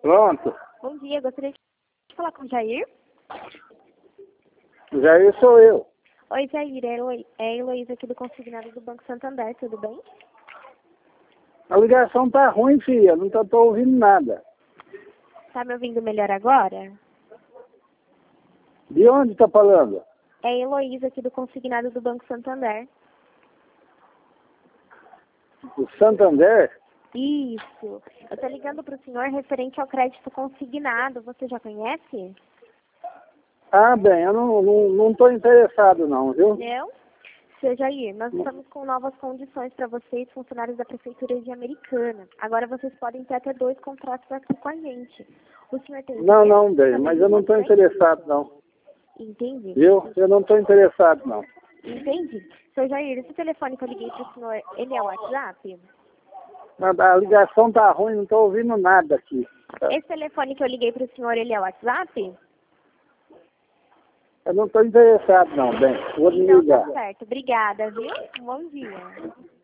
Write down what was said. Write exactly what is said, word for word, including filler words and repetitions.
Pronto. Bom dia, gostaria de falar com o Jair. Jair sou eu. Oi, Jair, é Elo- é a Heloísa aqui do Consignado do Banco Santander, tudo bem? A ligação tá ruim, filha. Não tô, tô ouvindo nada. Tá me ouvindo melhor agora? De onde tá falando? É a Heloísa aqui do Consignado do Banco Santander. O Santander? Isso. Eu tô ligando pro senhor referente ao crédito consignado. Você já conhece? Ah, bem, eu não, não, não tô interessado não, viu? Não? Seu Jair, nós estamos com novas condições para vocês, funcionários da Prefeitura de Americana. Agora vocês podem ter até dois contratos aqui com a gente. O senhor tem Não, interesse não, em bem, fazer mas eu não tô isso, hein? interessado não. Entendi. Viu? Eu não tô interessado não. Entendi. Seu Jair, esse telefone que eu liguei pro senhor, ele é o WhatsApp? A, a ligação tá ruim, não tô ouvindo nada aqui. Esse telefone que eu liguei pro senhor, ele é o WhatsApp? Eu não tô interessado não, bem. Vou Então desligar. tá certo. Obrigada, viu? Bom dia.